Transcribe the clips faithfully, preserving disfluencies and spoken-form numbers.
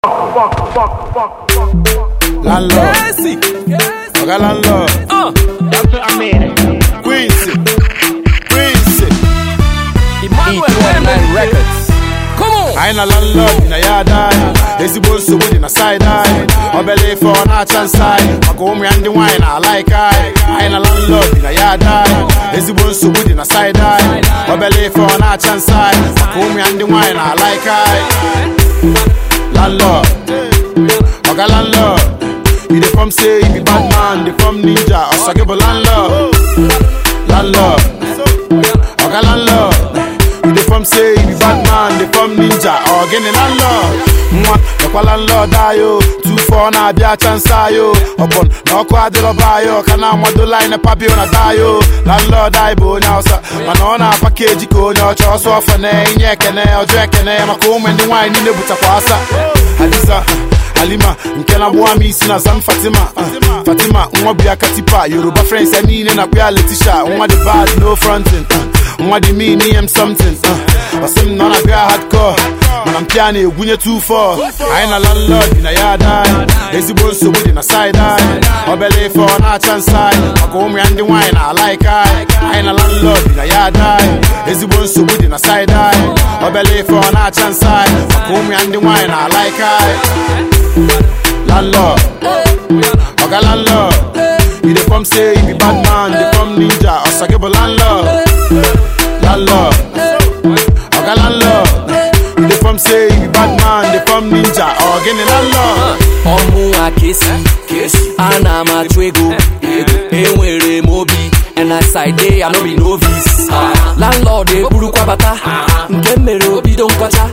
Fuck, fuck, fuck, fuck. Landlord. Casey. Oga landlord. Uh. That's what I mean. Quincy. Quincy. Emmanuel Lemon Records. Come on. I na landlord in a yard eye. Ezigbo nsogbu dị na side eye. Obele ife ọ na-acha nside. Maka ụmụ ya ndị nwanyị na like eye. I na landlord in a yard eye. Ezigbo nsogbu dị na side eye. Obele ife ọ na-acha nside. Maka ụmụ ya ndị nwanyị na like eye. Landlord. Oga landlord. You dey from say you be bad man, dey from ninja, Osagebo landlord. Landlord. Oga landlord. You dey from say you be bad man, dey from ninja, Ogene landlord. Mwa, ekwa landlord ayo, two four na abia chance ayo. Obon, na oku adilo bayo, kana amado line papi ona dayo. Landlord aibo nyausa, mana ona package ko nyocho so afane inye kene, ojo ekene, makumu ndi wine ni nebuta kwasa. Hadiza Halima, nkena buwa mi isi na Zan Fatima uh, Fatima, unwa biya katipa Yoruba friends ya nine na kuya Letisha Unwa the bad, no fronting uh, Unwa the me, ni am something uh, Wasim nona kuya hardcore Man am piani, ugunye two four I na landlord, ina yada Ezigbo nsogbu dị na side eye Obele ife ọ na-acha nside Maka ụmụ ya ndị nwanyị na like eye I na landlord, ina yada Ezigbo nsogbu dị na side eye Obele ife ọ na-acha nside Maka ụmụ ya ndị nwanyị na like eye Landlord, Oga landlord. You dey from say you be bad man, dey from ninja, Osagebo landlord. Landlord, Oga landlord. You dey from say you be bad man, dey from ninja, Ogene landlord. Omu akesi, ana matwego, enwere mobi, and as I dey, I no be novice. Landlord dey buru kwa bata, nke mere obi don kwacha,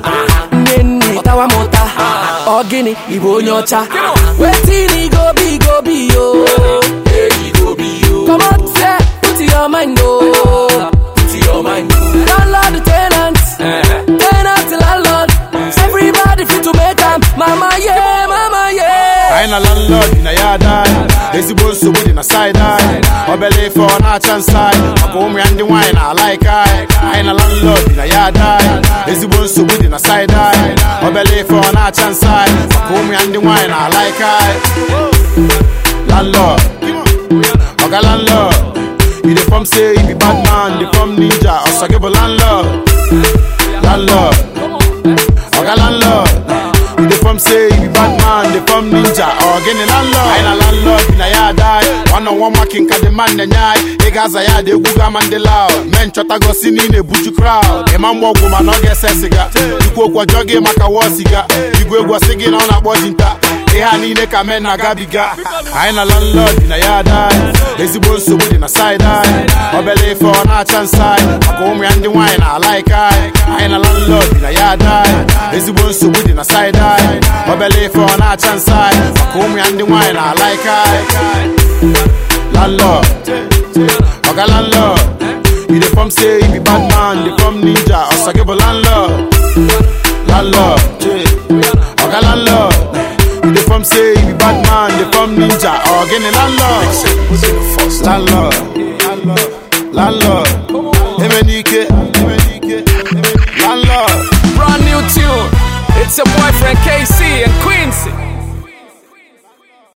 nne tawa mota. Ogini, Ibo onye ọcha. Wetin he go be, go be, yo. Hey, he go be, yo. Come on, say, put your mind, oh. Put your mind, oh. Landlord, the tenant. Uh-huh. Tenant, landlord. Uh-huh. Everybody fit to make them. Mama, yeah, mama, yeah. I na landlord in a yard eye. Ezigbo nsogbu dị na side eye. Obele ife ọ na-acha nside. Maka ụmụ ya ndị nwanyị na like eye. I na landlord in a yard eye. Ezigbo nsogbu dị na side eye. Obele ife ọ na-acha nside. Maka ụmụ ya ndị nwanyị na like eye. Landlord. Oga landlord. You dey from say you be bad man, dey from ninja, Osagebo landlord. Landlord. Oga landlord. You dey from say you be bad man, dey from ninja, Ogene landlord. I na landlord in a yard eye. One on one marking ka the man the nyai. Egaza ya de guga man de lao. Men chota go sini ne buju crowd. E man mwogu man no get sesiga. Iko kwa jogi maka wosiga. Igwe gwa sigi na ona bojinta. E ha ni ne ka men na gabiga. I na landlord in a yard eye. Ezigbo nsogbu dị na side eye. Obele ife ọ na-acha nside. Maka ụmụ ya ndị nwanyị na like eye. I na landlord in a yard eye. Ezigbo nsogbu dị na side eye. Obele ife ọ na-acha nside. Maka ụmụ ya ndị nwanyị na like eye. Landlord, Oga landlord. You dey from say you be bad man, dey from ninja, Osagebo landlord. Landlord, Oga landlord. You dey from say you be bad man, dey from ninja, Ogene landlord. Landlord, landlord, landlord. Emenike.